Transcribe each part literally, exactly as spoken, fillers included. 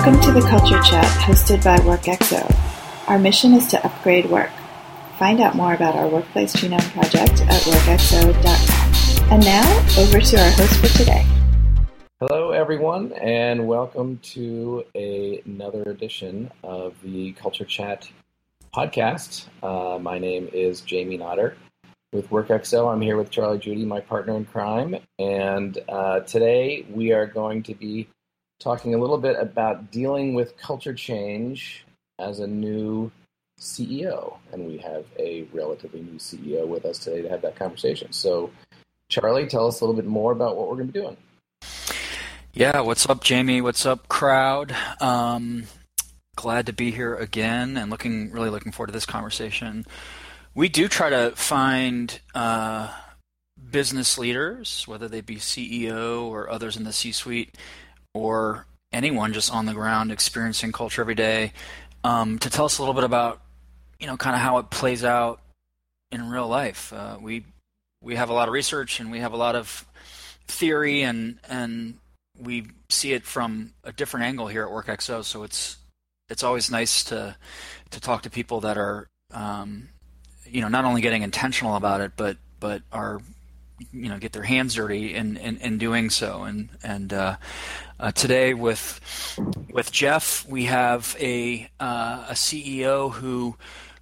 Welcome to the Culture Chat hosted by WorkXO. Our mission is to upgrade work. Find out more about our Workplace Genome project at work x o dot com. And now, over to our host for today. Hello, everyone, and welcome to a, another edition of the Culture Chat podcast. Uh, my name is Jamie Nodder with WorkXO. I'm here with Charlie Judy, my partner in crime, and uh, today we are going to be talking a little bit about dealing with culture change as a new C E O, and we have a relatively new C E O with us today to have that conversation. So, Charlie, tell us a little bit more about what we're going to be doing. Yeah, what's up, Jamie? What's up, crowd? Um, glad to be here again, and looking really looking forward to this conversation. We do try to find uh, business leaders, whether they be C E O or others in the C-suite, or anyone just on the ground experiencing culture every day, um, to tell us a little bit about, you know, kind of how it plays out in real life. Uh, we we have a lot of research and we have a lot of theory, and and we see it from a different angle here at WorkXO. So it's it's always nice to to talk to people that are, um, you know, not only getting intentional about it, but but are, you know, get their hands dirty in, in, in doing so. And and uh, uh, today with with Jeff, we have a uh, a C E O who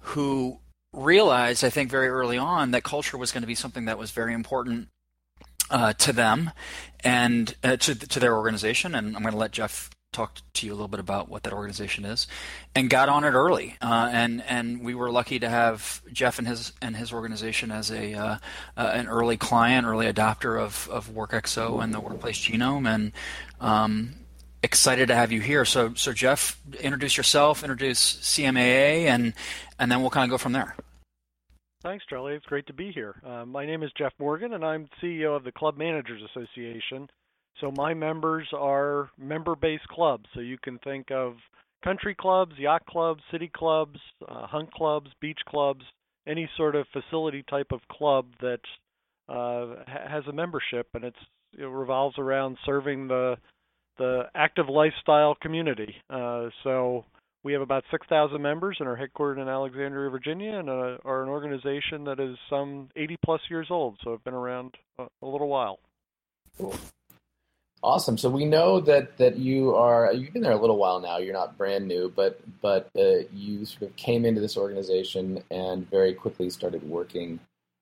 who realized, I think, very early on that culture was going to be something that was very important uh, to them and uh, to to their organization. And I'm going to let Jeff talk to you a little bit about what that organization is, and got on it early. Uh, and and we were lucky to have Jeff and his and his organization as a uh, uh, an early client, early adopter of of WorkXO and the Workplace Genome. And um, excited to have you here. So so Jeff, introduce yourself, introduce C M A A, and and then we'll kind of go from there. Thanks, Charlie. It's great to be here. Uh, my name is Jeff Morgan, and I'm C E O of the Club Managers Association. So my members are member-based clubs. So you can think of country clubs, yacht clubs, city clubs, uh, hunt clubs, beach clubs, any sort of facility type of club that uh, ha- has a membership, and it's, it revolves around serving the the active lifestyle community. Uh, so we have about six thousand members and are headquartered in Alexandria, Virginia, and uh, are an organization that is some eighty plus years old. So I've been around a, a little while. Cool. Awesome. So we know that, that you are, you've been there a little while now. You're not brand new, but but uh, you sort of came into this organization and very quickly started working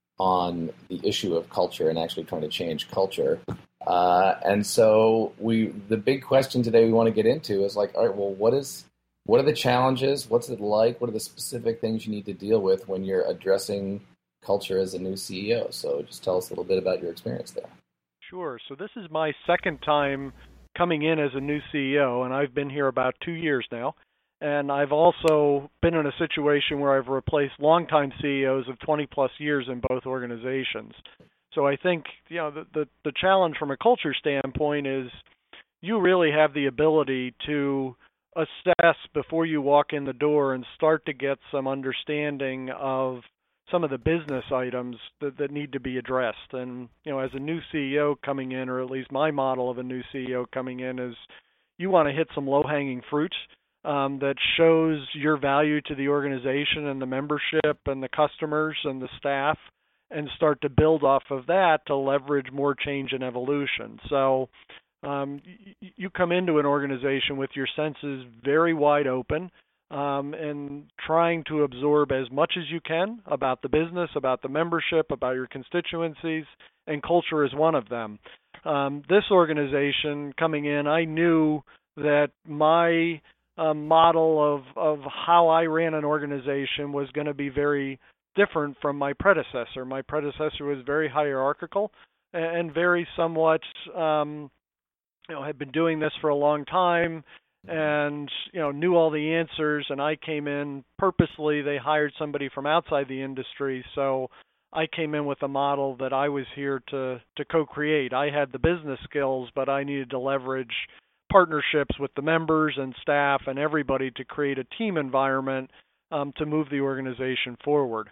on the issue of culture and actually trying to change culture. Uh, and so we, the big question today we want to get into is like, all right, well, what is, what are the challenges? What's it like? What are the specific things you need to deal with when you're addressing culture as a new C E O? So just tell us a little bit about your experience there. Sure. So this is my second time coming in as a new C E O, and I've been here about two years now. And I've also been in a situation where I've replaced longtime C E Os of twenty plus years in both organizations. So I think, you know, the, the, the challenge from a culture standpoint is you really have the ability to assess before you walk in the door and start to get some understanding of some of the business items that, that need to be addressed. And, you know, as a new C E O coming in, or at least my model of a new C E O coming in, is you want to hit some low-hanging fruit um, that shows your value to the organization and the membership and the customers and the staff, and start to build off of that to leverage more change and evolution. So um, y- you come into an organization with your senses very wide open, Um, and trying to absorb as much as you can about the business, about the membership, about your constituencies, and culture is one of them. Um, this organization coming in, I knew that my uh, model of, of how I ran an organization was going to be very different from my predecessor. My predecessor was very hierarchical and very somewhat, um, you know, had been doing this for a long time, and, you know, knew all the answers, and I came in purposely. They hired somebody from outside the industry, so I came in with a model that I was here to, to co-create. I had the business skills, but I needed to leverage partnerships with the members and staff and everybody to create a team environment um, to move the organization forward.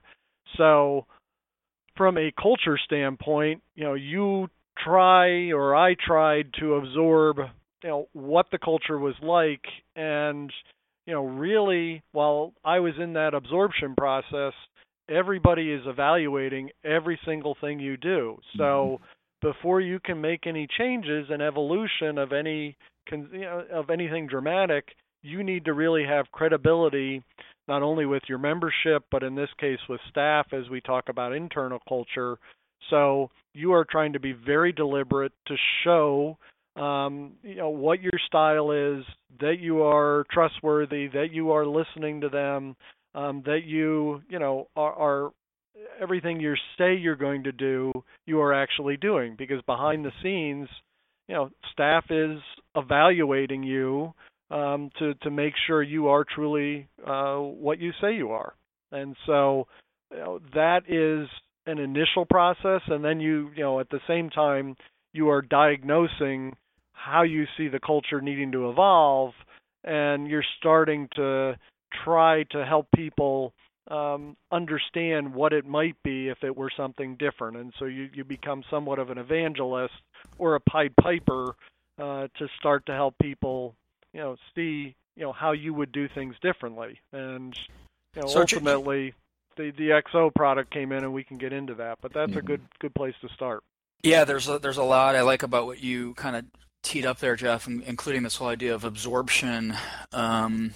So from a culture standpoint, you know, you try, or I tried to absorb you know, what the culture was like. And, you know, really, while I was in that absorption process, everybody is evaluating every single thing you do. So before you can make any changes and evolution of any, you know, of anything dramatic, you need to really have credibility, not only with your membership, but in this case with staff as we talk about internal culture. So you are trying to be very deliberate to show um, you know, what your style is, that you are trustworthy, that you are listening to them, um, that you, you know, are, are everything you say you're going to do, you are actually doing. Because behind the scenes, you know, staff is evaluating you um, to to make sure you are truly uh, what you say you are. And so, you know, that is an initial process, and then you, you know, at the same time, you are diagnosing how you see the culture needing to evolve, and you're starting to try to help people um, understand what it might be if it were something different. And so you, you become somewhat of an evangelist or a Pied Piper uh, to start to help people, you know, see, you know, how you would do things differently. And, you know, so ultimately, the the X O product came in, and we can get into that. But that's mm-hmm. a good good place to start. Yeah, there's a, there's a lot I like about what you kind of teed up there, Jeff, including this whole idea of absorption um,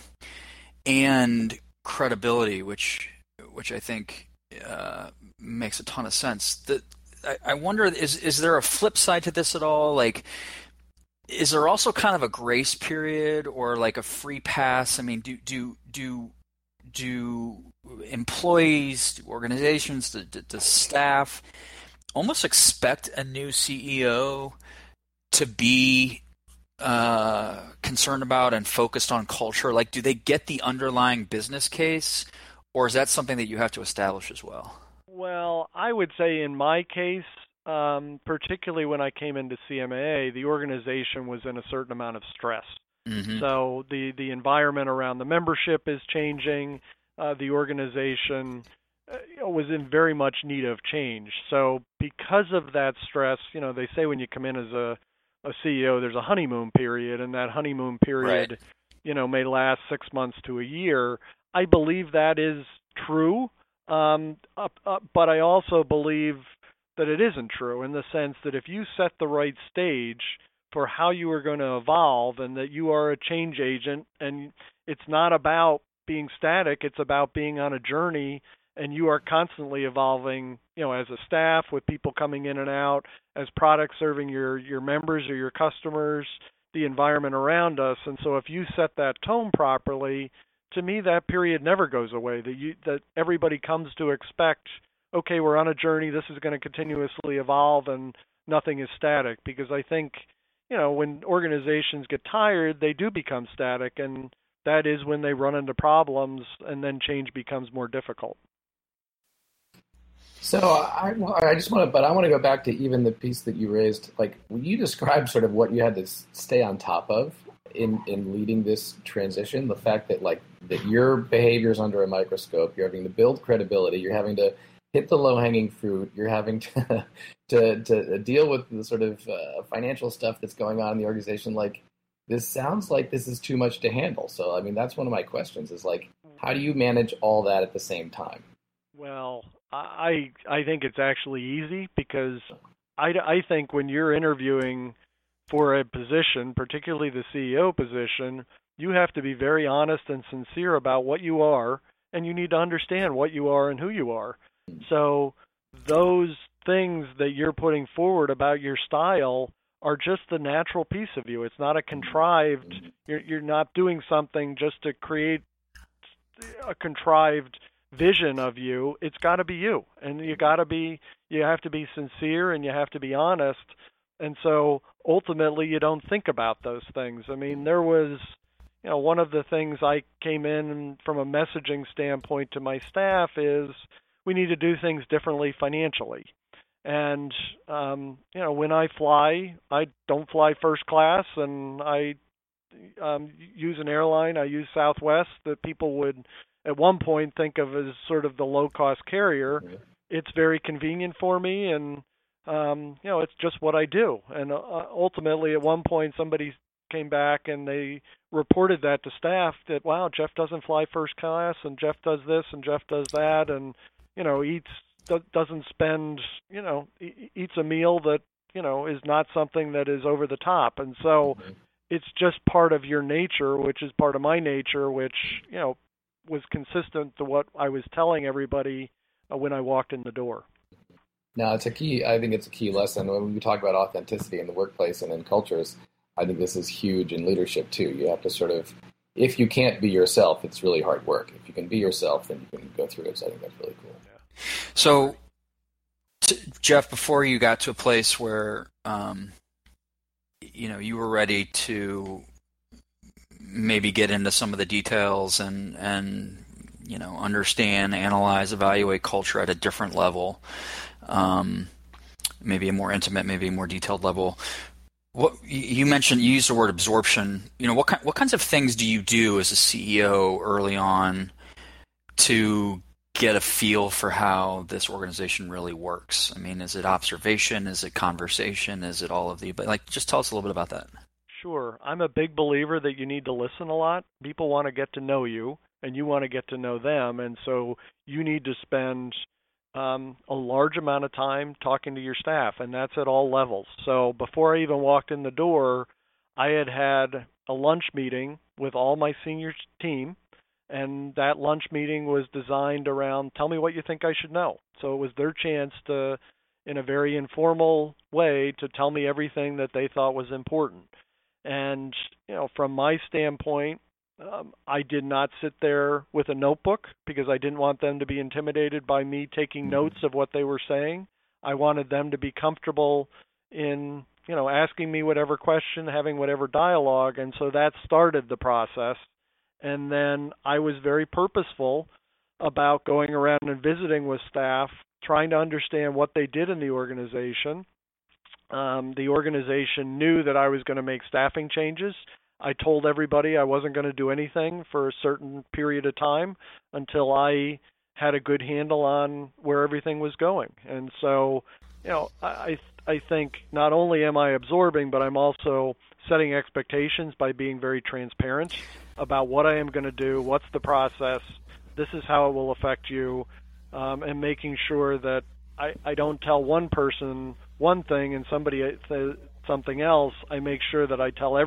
and credibility, which which I think uh, makes a ton of sense. The, I, I wonder, is is there a flip side to this at all? Like, is there also kind of a grace period or like a free pass? I mean, do do do do employees, do organizations, do, do, do staff almost expect a new C E O to be uh, concerned about and focused on culture? Like, do they get the underlying business case, or is that something that you have to establish as well? Well, I would say in my case, um, particularly when I came into C M A A, the organization was in a certain amount of stress. Mm-hmm. So the, the environment around the membership is changing. Uh, the organization uh, was in very much need of change. So because of that stress, you know, they say when you come in as a, a C E O, there's a honeymoon period, and that honeymoon period, right. you know, may last six months to a year. I believe that is true, um, uh, uh, but I also believe that it isn't true in the sense that if you set the right stage for how you are going to evolve and that you are a change agent, and it's not about being static, it's about being on a journey, and you are constantly evolving, you know, as a staff with people coming in and out, as products serving your, your members or your customers, the environment around us. And so if you set that tone properly, to me that period never goes away, that you that everybody comes to expect, okay, we're on a journey, this is going to continuously evolve and nothing is static. Because I think, you know, when organizations get tired, they do become static, and that is when they run into problems, and then change becomes more difficult. So I, I just want to, but I want to go back to even the piece that you raised. Like, when you described sort of what you had to stay on top of in, in leading this transition, the fact that like that your behavior is under a microscope, you're having to build credibility, you're having to hit the low-hanging fruit, you're having to to, to deal with the sort of uh, financial stuff that's going on in the organization. Like, this sounds like this is too much to handle. So, I mean, that's one of my questions is like, how do you manage all that at the same time? Well, I I think it's actually easy because I, I think when you're interviewing for a position, particularly the C E O position, you have to be very honest and sincere about what you are, and you need to understand what you are and who you are. So those things that you're putting forward about your style are just the natural piece of you. It's not a contrived, you're, you're not doing something just to create a contrived vision of you. It's got to be you, and you got to be, you have to be sincere, and you have to be honest. And so ultimately you don't think about those things. I mean, there was, you know, one of the things I came in from a messaging standpoint to my staff is we need to do things differently financially. And, um, you know, when I fly, I don't fly first class, and I um, use an airline. I use Southwest that people would at one point think of as sort of the low-cost carrier. Yeah. It's very convenient for me, and, um, you know, it's just what I do. And uh, ultimately, at one point, somebody came back and they reported that to staff that, wow, Jeff doesn't fly first class and Jeff does this and Jeff does that and, you know, eats, doesn't spend, you know, eats a meal that, you know, is not something that is over the top. And so mm-hmm. it's just part of your nature, which is part of my nature, which, you know, was consistent to what I was telling everybody uh, when I walked in the door. Now, it's a key, I think it's a key lesson when we talk about authenticity in the workplace and in cultures. I think this is huge in leadership too. You have to sort of, if you can't be yourself, it's really hard work. If you can be yourself, then you can go through it. So I think that's really cool. Yeah. So, t- Jeff, before you got to a place where, um, you know, you were ready to maybe get into some of the details and, and you know, understand, analyze, evaluate culture at a different level, um, maybe a more intimate, maybe a more detailed level. What you mentioned, you used the word absorption. You know, what kind, what kinds of things do you do as a C E O early on to get a feel for how this organization really works? I mean, is it observation? Is it conversation? Is it all of the? But like, just tell us a little bit about that. Sure, I'm a big believer that you need to listen a lot. People want to get to know you, and you want to get to know them, and so you need to spend Um, a large amount of time talking to your staff, and that's at all levels. So before I even walked in the door, I had had a lunch meeting with all my senior team, and that lunch meeting was designed around, tell me what you think I should know. So it was their chance to, in a very informal way, to tell me everything that they thought was important. And, you know, from my standpoint, Um, I did not sit there with a notebook because I didn't want them to be intimidated by me taking notes of what they were saying. I wanted them to be comfortable in, you know, asking me whatever question, having whatever dialogue, and so that started the process. And then I was very purposeful about going around and visiting with staff, trying to understand what they did in the organization. Um, the organization knew that I was going to make staffing changes. I told everybody I wasn't going to do anything for a certain period of time until I had a good handle on where everything was going. And so, you know, I I think not only am I absorbing, but I'm also setting expectations by being very transparent about what I am going to do, what's the process, this is how it will affect you, um, and making sure that I, I don't tell one person one thing and somebody th- something else. I make sure that I tell everybody